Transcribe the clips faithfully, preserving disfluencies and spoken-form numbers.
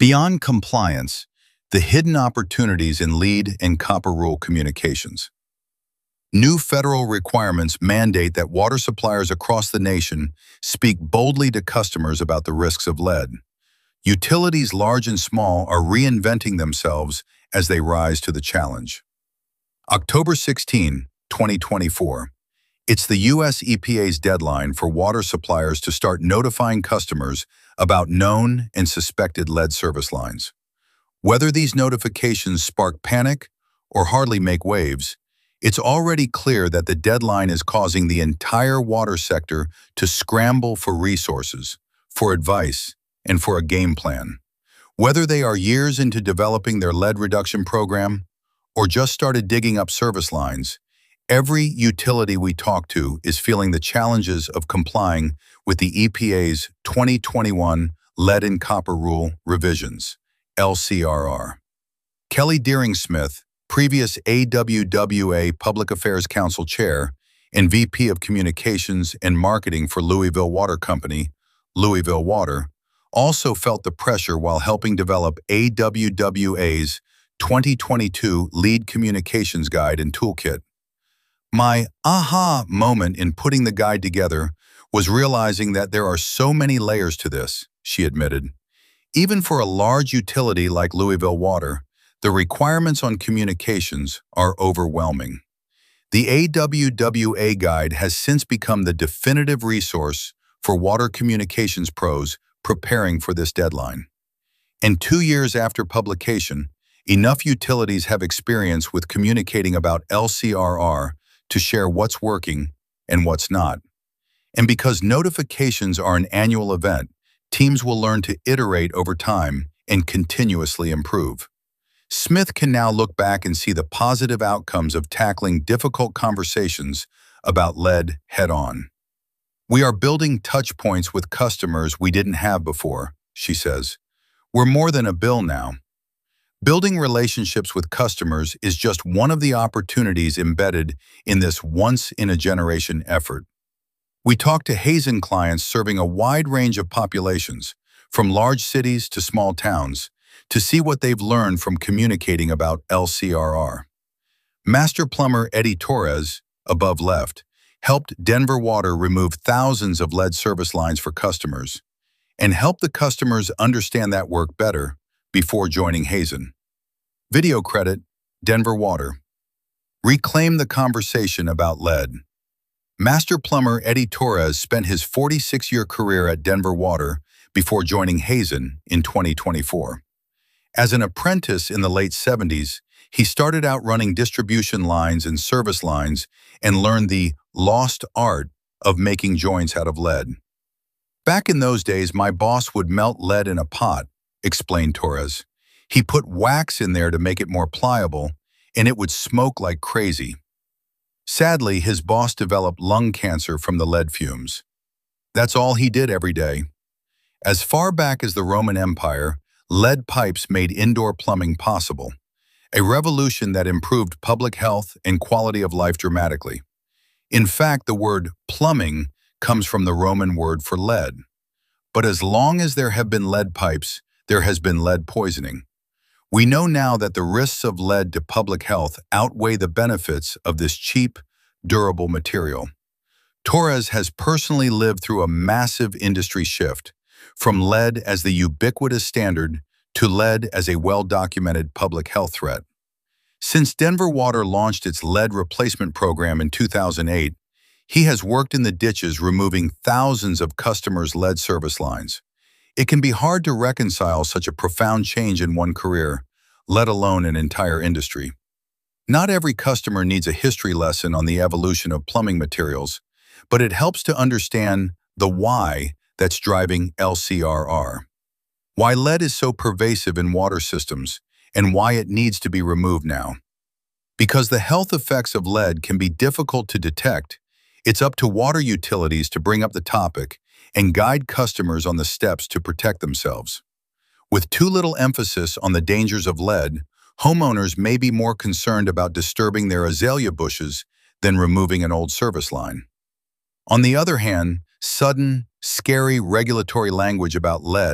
Beyond compliance, the hidden opportunities in lead and copper rule communications. New federal requirements mandate that water suppliers across the nation speak boldly to customers about the risks of lead. Utilities large and small are reinventing themselves as they rise to the challenge. October sixteenth, twenty twenty-four. It's the U S E P A's deadline for water suppliers to start notifying customers about known and suspected lead service lines. Whether these notifications spark panic or hardly make waves, it's already clear that the deadline is causing the entire water sector to scramble for resources, for advice, and for a game plan. Whether they are years into developing their lead reduction program or just started digging up service lines, every utility we talk to is feeling the challenges of complying with the E P A's twenty twenty-one Lead and Copper Rule revisions, L C R R. Kelly Deering-Smith, previous A W W A Public Affairs Council Chair and V P of Communications and Marketing for Louisville Water Company, Louisville Water, also felt the pressure while helping develop A W W A's twenty twenty-two Lead Communications Guide and Toolkit. My aha moment in putting the guide together was realizing that there are so many layers to this, she admitted. Even for a large utility like Louisville Water, the requirements on communications are overwhelming. The A W W A Guide has since become the definitive resource for water communications pros preparing for this deadline. And two years after publication, enough utilities have experience with communicating about L C R R to share what's working and what's not. And because notifications are an annual event, teams will learn to iterate over time and continuously improve. Smith can now look back and see the positive outcomes of tackling difficult conversations about lead head-on. We are building touch points with customers we didn't have before, she says. We're more than a bill now. Building relationships with customers is just one of the opportunities embedded in this once-in-a-generation effort. We talk to Hazen clients serving a wide range of populations, from large cities to small towns, to see what they've learned from communicating about L C R R. Master plumber Eddie Torres, above left, helped Denver Water remove thousands of lead service lines for customers and helped the customers understand that work better before joining Hazen. Video credit, Denver Water. Reclaim the conversation about lead. Master plumber Eddie Torres spent his forty-six-year career at Denver Water before joining Hazen in twenty twenty-four. As an apprentice in the late seventies, he started out running distribution lines and service lines and learned the lost art of making joints out of lead. Back in those days, my boss would melt lead in a pot, explained Torres. He put wax in there to make it more pliable, and it would smoke like crazy. Sadly, his boss developed lung cancer from the lead fumes. That's all he did every day. As far back as the Roman Empire, lead pipes made indoor plumbing possible, a revolution that improved public health and quality of life dramatically. In fact, the word plumbing comes from the Roman word for lead. But as long as there have been lead pipes, there has been lead poisoning. We know now that the risks of lead to public health outweigh the benefits of this cheap, durable material. Torres has personally lived through a massive industry shift, from lead as the ubiquitous standard to lead as a well-documented public health threat. Since Denver Water launched its lead replacement program in two thousand eight, he has worked in the ditches removing thousands of customers' lead service lines. It can be hard to reconcile such a profound change in one career, let alone an entire industry. Not every customer needs a history lesson on the evolution of plumbing materials, but it helps to understand the why that's driving L C R R. Why lead is so pervasive in water systems and why it needs to be removed now. Because the health effects of lead can be difficult to detect, it's up to water utilities to bring up the topic and guide customers on the steps to protect themselves. With too little emphasis on the dangers of lead, homeowners may be more concerned about disturbing their azalea bushes than removing an old service line. On the other hand, sudden, scary regulatory language about lead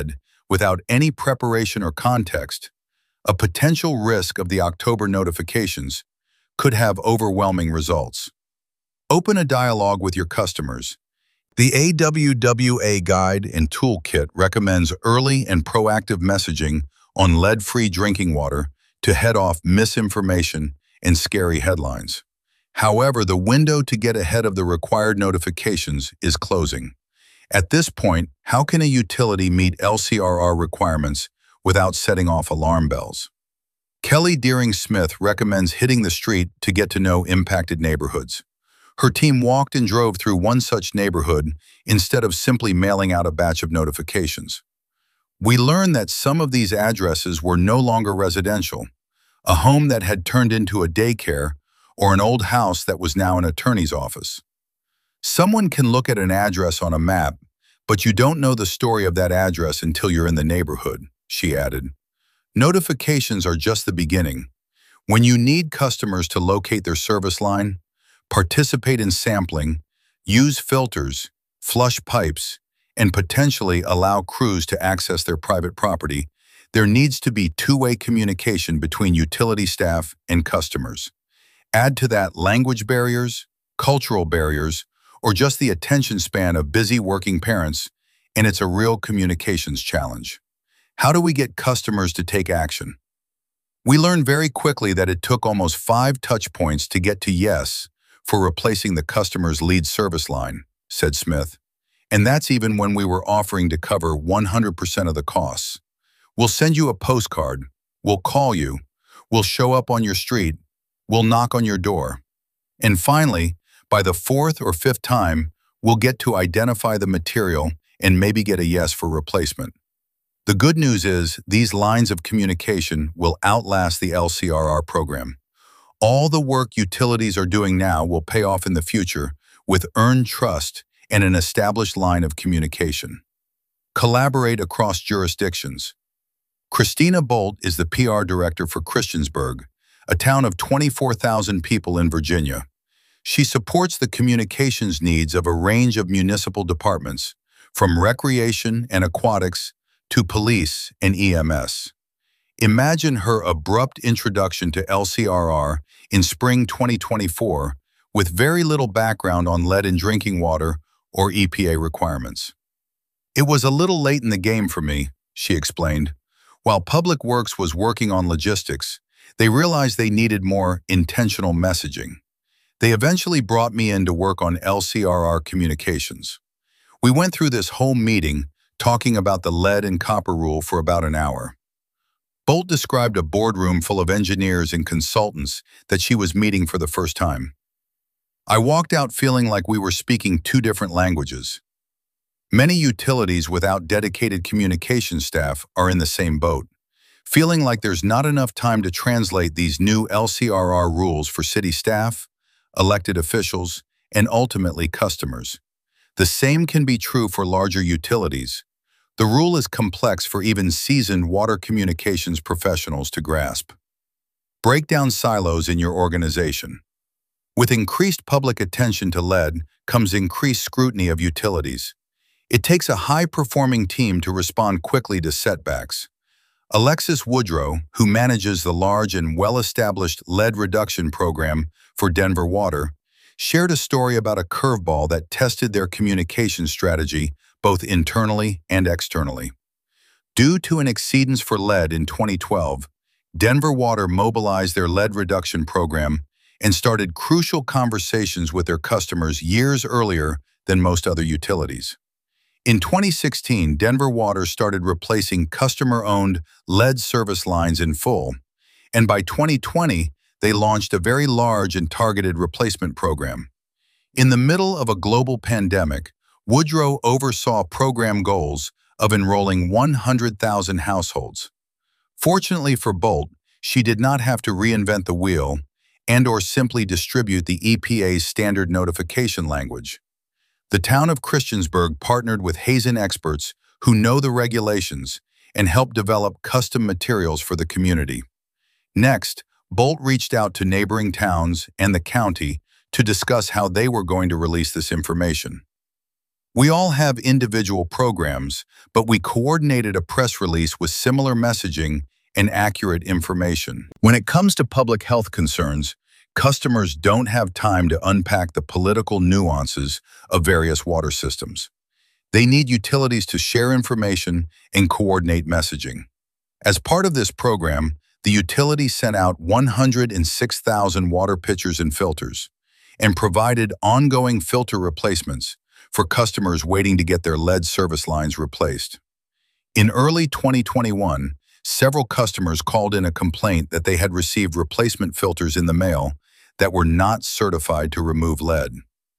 without any preparation or context, a potential risk of the October notifications could have overwhelming results. Open a dialogue with your customers. The A W W A Guide and Toolkit recommends early and proactive messaging on lead-free drinking water to head off misinformation and scary headlines. However, the window to get ahead of the required notifications is closing. At this point, how can a utility meet L C R R requirements without setting off alarm bells? Kelly Deering Smith recommends hitting the street to get to know impacted neighborhoods. Her team walked and drove through one such neighborhood instead of simply mailing out a batch of notifications. We learned that some of these addresses were no longer residential, a home that had turned into a daycare, or an old house that was now an attorney's office. Someone can look at an address on a map, but you don't know the story of that address until you're in the neighborhood, she added. Notifications are just the beginning. When you need customers to locate their service line, participate in sampling, use filters, flush pipes, and potentially allow crews to access their private property, there needs to be two-way communication between utility staff and customers. Add to that language barriers, cultural barriers, or just the attention span of busy working parents, and it's a real communications challenge. How do we get customers to take action? We learned very quickly that it took almost five touch points to get to yes for replacing the customer's lead service line, said Smith. And that's even when we were offering to cover one hundred percent of the costs. We'll send you a postcard, we'll call you, we'll show up on your street, we'll knock on your door. And finally, by the fourth or fifth time, we'll get to identify the material and maybe get a yes for replacement. The good news is these lines of communication will outlast the L C R R program. All the work utilities are doing now will pay off in the future with earned trust and an established line of communication. Collaborate across jurisdictions. Christina Bolt is the P R director for Christiansburg, a town of twenty-four thousand people in Virginia. She supports the communications needs of a range of municipal departments, from recreation and aquatics to police and E M S. Imagine her abrupt introduction to L C R R in spring twenty twenty-four with very little background on lead in drinking water or E P A requirements. It was a little late in the game for me, she explained. While Public Works was working on logistics, they realized they needed more intentional messaging. They eventually brought me in to work on L C R R communications. We went through this whole meeting talking about the lead and copper rule for about an hour. Bolt described a boardroom full of engineers and consultants that she was meeting for the first time. I walked out feeling like we were speaking two different languages. Many utilities without dedicated communication staff are in the same boat, feeling like there's not enough time to translate these new L C R R rules for city staff, elected officials, and ultimately customers. The same can be true for larger utilities. The rule is complex for even seasoned water communications professionals to grasp. Break down silos in your organization. With increased public attention to lead comes increased scrutiny of utilities. It takes a high-performing team to respond quickly to setbacks. Alexis Woodrow, who manages the large and well-established lead reduction program for Denver Water, shared a story about a curveball that tested their communication strategy both internally and externally. Due to an exceedance for lead in twenty twelve, Denver Water mobilized their lead reduction program and started crucial conversations with their customers years earlier than most other utilities. In twenty sixteen, Denver Water started replacing customer-owned lead service lines in full, and by twenty twenty, they launched a very large and targeted replacement program. In the middle of a global pandemic, Woodrow oversaw program goals of enrolling one hundred thousand households. Fortunately for Bolt, she did not have to reinvent the wheel and or simply distribute the E P A's standard notification language. The town of Christiansburg partnered with Hazen experts who know the regulations and helped develop custom materials for the community. Next, Bolt reached out to neighboring towns and the county to discuss how they were going to release this information. We all have individual programs, but we coordinated a press release with similar messaging and accurate information. When it comes to public health concerns, customers don't have time to unpack the political nuances of various water systems. They need utilities to share information and coordinate messaging. As part of this program, the utility sent out one hundred six thousand water pitchers and filters and provided ongoing filter replacements for customers waiting to get their lead service lines replaced. In early twenty twenty-one, several customers called in a complaint that they had received replacement filters in the mail that were not certified to remove lead.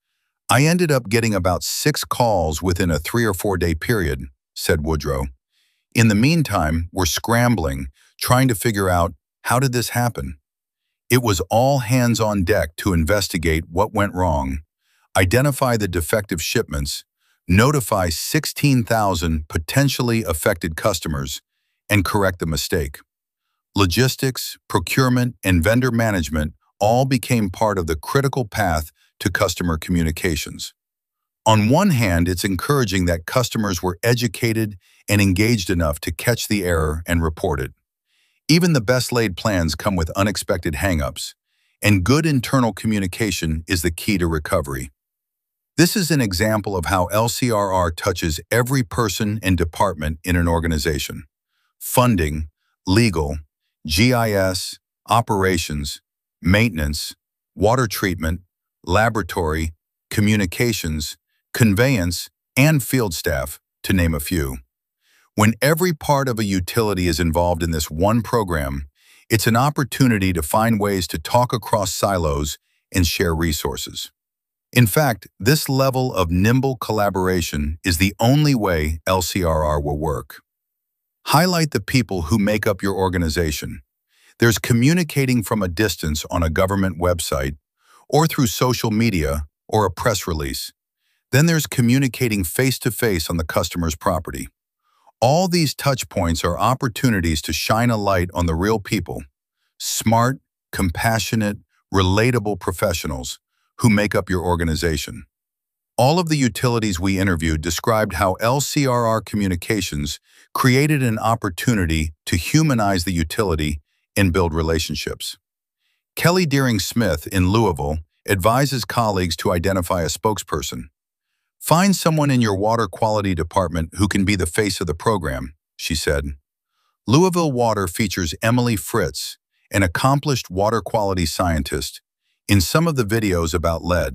I ended up getting about six calls within a three or four day period, said Woodrow. In the meantime, we're scrambling, trying to figure out, how did this happen? It was all hands on deck to investigate what went wrong, identify the defective shipments, notify sixteen thousand potentially affected customers, and correct the mistake. Logistics, procurement, and vendor management all became part of the critical path to customer communications. On one hand, it's encouraging that customers were educated and engaged enough to catch the error and report it. Even the best-laid plans come with unexpected hang-ups, and good internal communication is the key to recovery. This is an example of how L C R R touches every person and department in an organization. Funding, legal, G I S, operations, maintenance, water treatment, laboratory, communications, conveyance, and field staff, to name a few. When every part of a utility is involved in this one program, it's an opportunity to find ways to talk across silos and share resources. In fact, this level of nimble collaboration is the only way L C R R will work. Highlight the people who make up your organization. There's communicating from a distance on a government website, or through social media, or a press release. Then there's communicating face-to-face on the customer's property. All these touch points are opportunities to shine a light on the real people, smart, compassionate, relatable professionals who make up your organization. All of the utilities we interviewed described how L C R R Communications created an opportunity to humanize the utility and build relationships. Kelly Deering Smith in Louisville advises colleagues to identify a spokesperson. Find someone in your water quality department who can be the face of the program, she said. Louisville Water features Emily Fritz, an accomplished water quality scientist, in some of the videos about lead.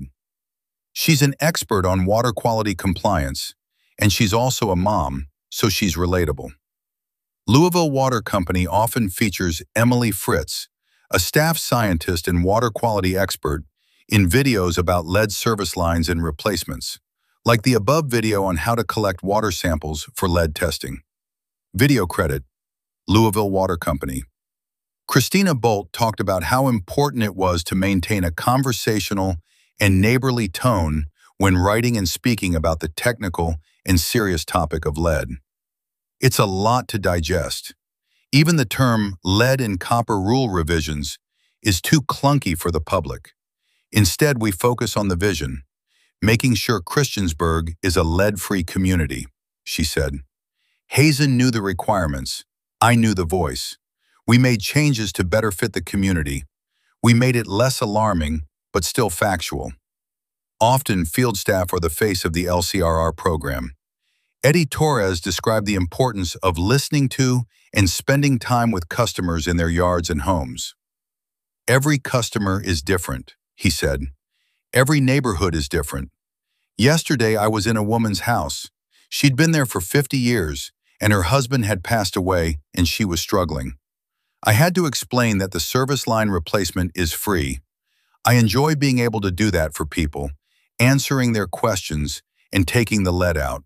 She's an expert on water quality compliance, and she's also a mom, so she's relatable. Louisville Water Company often features Emily Fritz, a staff scientist and water quality expert, in videos about lead service lines and replacements, like the above video on how to collect water samples for lead testing. Video credit, Louisville Water Company. Christina Bolt talked about how important it was to maintain a conversational and neighborly tone when writing and speaking about the technical and serious topic of lead. It's a lot to digest. Even the term lead and copper rule revisions is too clunky for the public. Instead, we focus on the vision, making sure Christiansburg is a lead-free community, she said. Hazen knew the requirements. I knew the voice. We made changes to better fit the community. We made it less alarming, but still factual. Often, field staff are the face of the L C R R program. Eddie Torres described the importance of listening to and spending time with customers in their yards and homes. Every customer is different, he said. Every neighborhood is different. Yesterday, I was in a woman's house. She'd been there for fifty years, and her husband had passed away, and she was struggling. I had to explain that the service line replacement is free. I enjoy being able to do that for people, answering their questions and taking the lead out.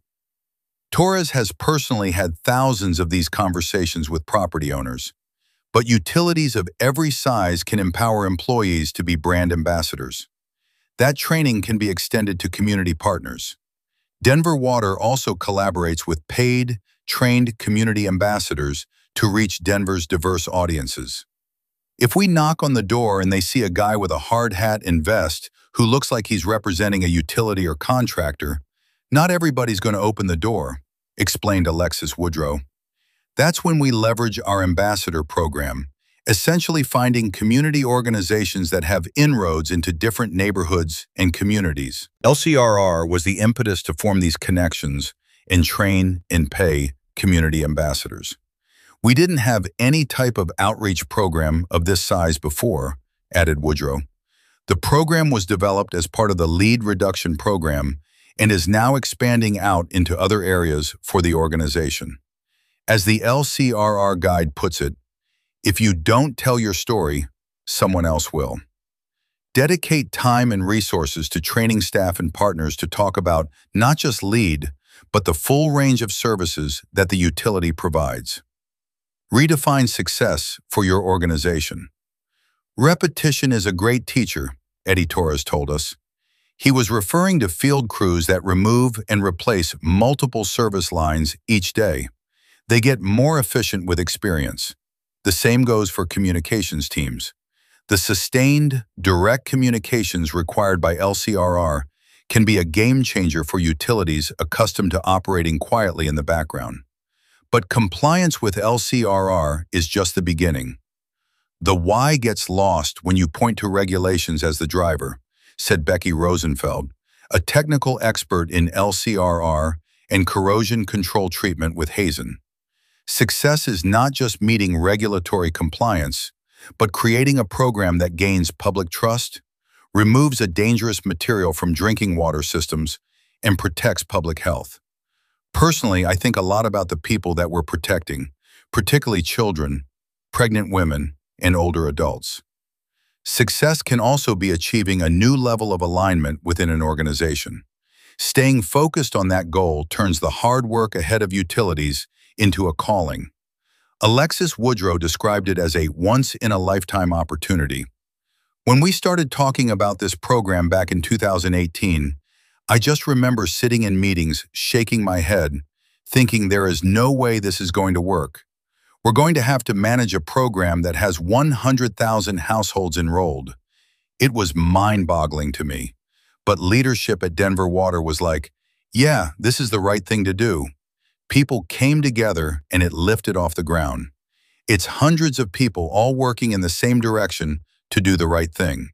Torres has personally had thousands of these conversations with property owners, but utilities of every size can empower employees to be brand ambassadors. That training can be extended to community partners. Denver Water also collaborates with paid, trained community ambassadors to reach Denver's diverse audiences. If we knock on the door and they see a guy with a hard hat and vest who looks like he's representing a utility or contractor, Not everybody's going to open the door, explained Alexis Woodrow. That's when we leverage our ambassador program, essentially finding community organizations that have inroads into different neighborhoods and communities. L C R R was the impetus to form these connections and train and pay community ambassadors. We didn't have any type of outreach program of this size before, added Woodrow. The program was developed as part of the LEAD reduction program and is now expanding out into other areas for the organization. As the L C R R guide puts it, if you don't tell your story, someone else will. Dedicate time and resources to training staff and partners to talk about not just LEAD, but the full range of services that the utility provides. Redefine success for your organization. Repetition is a great teacher, Eddie Torres told us. He was referring to field crews that remove and replace multiple service lines each day. They get more efficient with experience. The same goes for communications teams. The sustained, direct communications required by L C R R can be a game changer for utilities accustomed to operating quietly in the background. But compliance with L C R R is just the beginning. The why gets lost when you point to regulations as the driver, said Becky Rosenfeld, a technical expert in L C R R and corrosion control treatment with Hazen. Success is not just meeting regulatory compliance, but creating a program that gains public trust, removes a dangerous material from drinking water systems, and protects public health. Personally, I think a lot about the people that we're protecting, particularly children, pregnant women, and older adults. Success can also be achieving a new level of alignment within an organization. Staying focused on that goal turns the hard work ahead of utilities into a calling. Alexis Woodrow described it as a once-in-a-lifetime opportunity. When we started talking about this program back in two thousand eighteen, I just remember sitting in meetings, shaking my head, thinking there is no way this is going to work. We're going to have to manage a program that has one hundred thousand households enrolled. It was mind-boggling to me. But leadership at Denver Water was like, yeah, this is the right thing to do. People came together and it lifted off the ground. It's hundreds of people all working in the same direction to do the right thing.